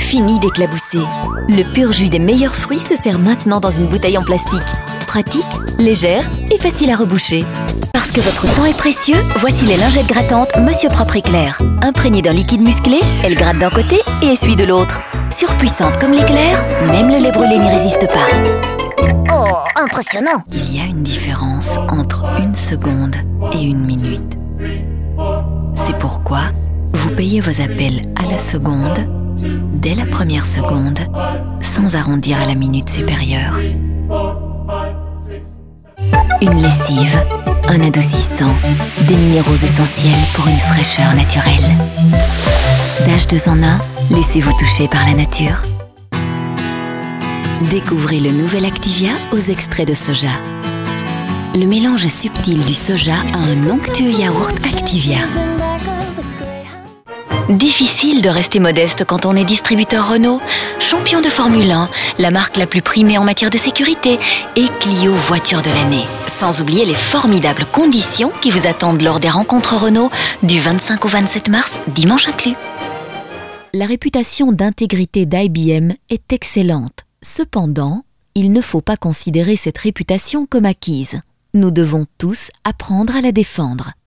Fini d'éclabousser. Le pur jus des meilleurs fruits se sert maintenant dans une bouteille en plastique. Pratique, légère et facile à reboucher. Parce que votre temps est précieux, voici les lingettes grattantes Monsieur Propre Éclair. Imprégnées d'un liquide musclé, elles grattent d'un côté et essuient de l'autre. Surpuissantes comme l'éclair, même le lait brûlé n'y résiste pas. Oh, impressionnant! Il y a une différence entre 1 seconde et 1 minute. C'est pourquoi vous payez vos appels à la seconde, dès la première seconde, sans arrondir à la minute supérieure. Une lessive, un adoucissant, des minéraux essentiels pour une fraîcheur naturelle. D'H2 en 1, laissez-vous toucher par la nature. Découvrez le nouvel Activia aux extraits de soja. Le mélange subtil du soja a un onctueux yaourt Activia. Difficile de rester modeste quand on est distributeur Renault, champion de Formule 1, la marque la plus primée en matière de sécurité et Clio voiture de l'année. Sans oublier les formidables conditions qui vous attendent lors des rencontres Renault du 25 au 27 mars, dimanche inclus. La réputation d'intégrité d'IBM est excellente. Cependant, il ne faut pas considérer cette réputation comme acquise. Nous devons tous apprendre à la défendre.